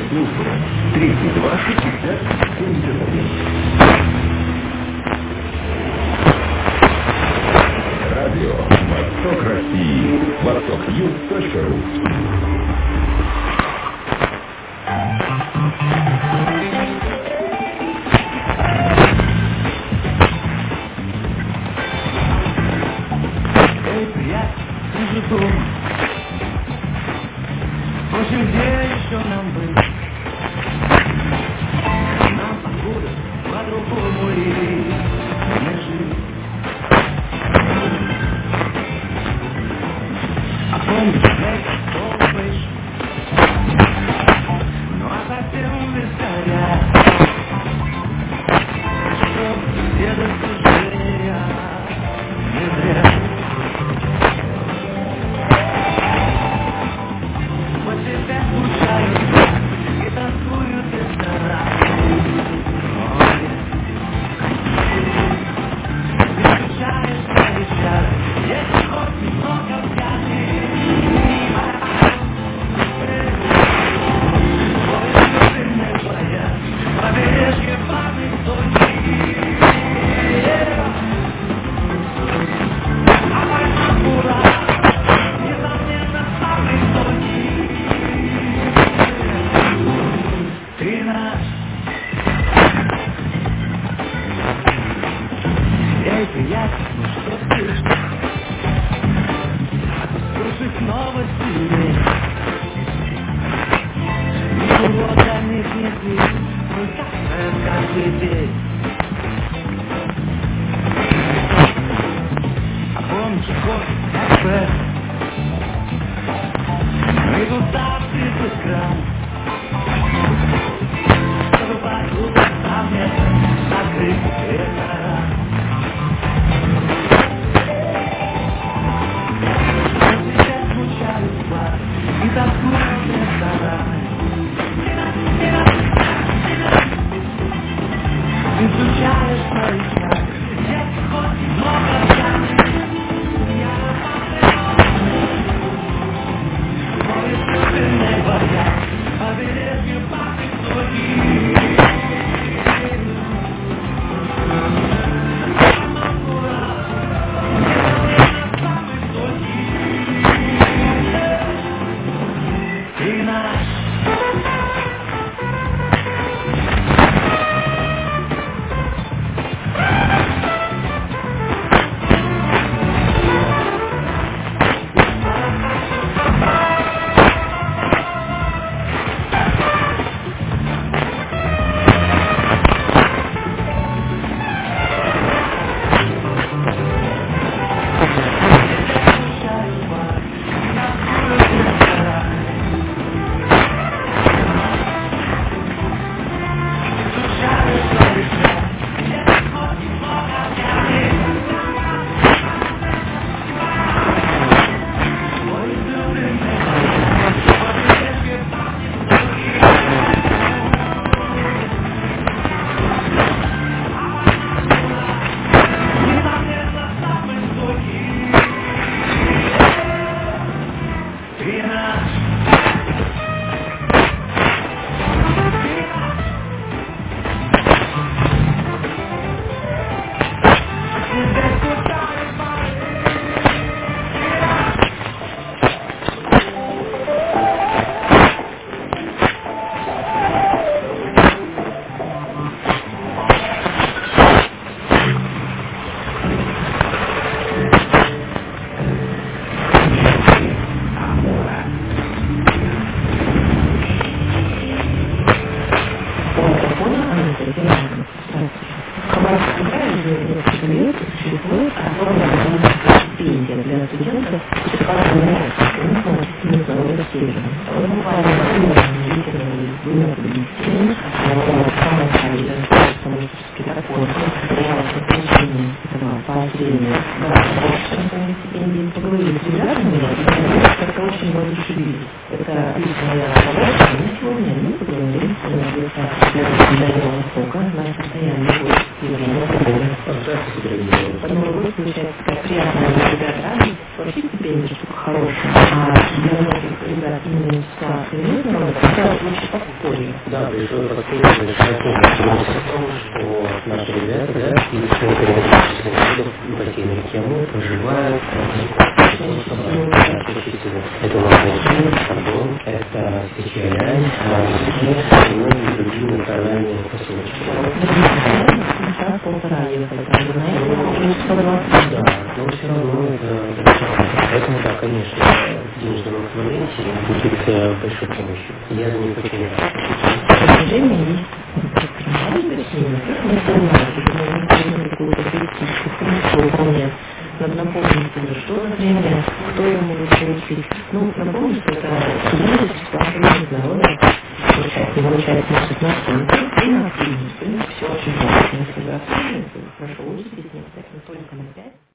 Слушаем. 32 60 71. Радио «Восток России». Востокньюз.ру. Эй, приятель, ты же дома. Впрочем, где еще нам быть? Нам погода по-другому и не жить. А помнишь, как топаешь, ну а затем без горя, чтоб все достижения не зря. Вот тебя скучаю и тоскую без ресторана. Ты скучаешь по вечерам, если хоть немного пьяный. Побережье память точки. А моя бура, несомненно, самый точки. Ты наш. Эй, приятель, ну что ты? Слушать новости. Ничего для них не пить, только каждый день. А помнишь, кофе, кафе? Мы тут завтра с экран, чтобы подумать совместно закрыть ресторан. Мы сейчас скучали в бар и тоскуем в рестораны. Ты скучаешь по вечерам, если хоть немного пьяный. Я твой искусственный вариант, побережье пахнет другим. Самый сладкий. Ты наш. зрения, да, стипендии, поговорили с ребятами, это очень воодушевили. Это отличная работа, и сегодня мы поговорим с Дальнего Востока, наш постоянный гость Евгения Погода. По Новый год получается такая приятная для ребят радость, вообще стипендия штука хорошая, а для многих ребят именно ситуации международных это очень подспорье. Да, большое подспорье, большая помощь. В том, что наши ребята, да, из периодических институтов бассейной темы проживают это у нас Шардон, это Сечерянь, и многие другие национальные поселочки. Сейчас полтора ехать, да, но все равно это поэтому, да, конечно, в денежном эквиваленте будет большой помощью. Я за них очень рад. Предложение есть предпринимательство, не понимаете, что мы нужно какую-то туристическую функцию выполнять. Надо напомнить тоже, что за тренер, кто его может получить. Ну, напомню, что это свидетельство международное, получает наших наций, и на активность. Все очень важно. Если вы активны, то хорошо учитесь, не обязательно только на 5.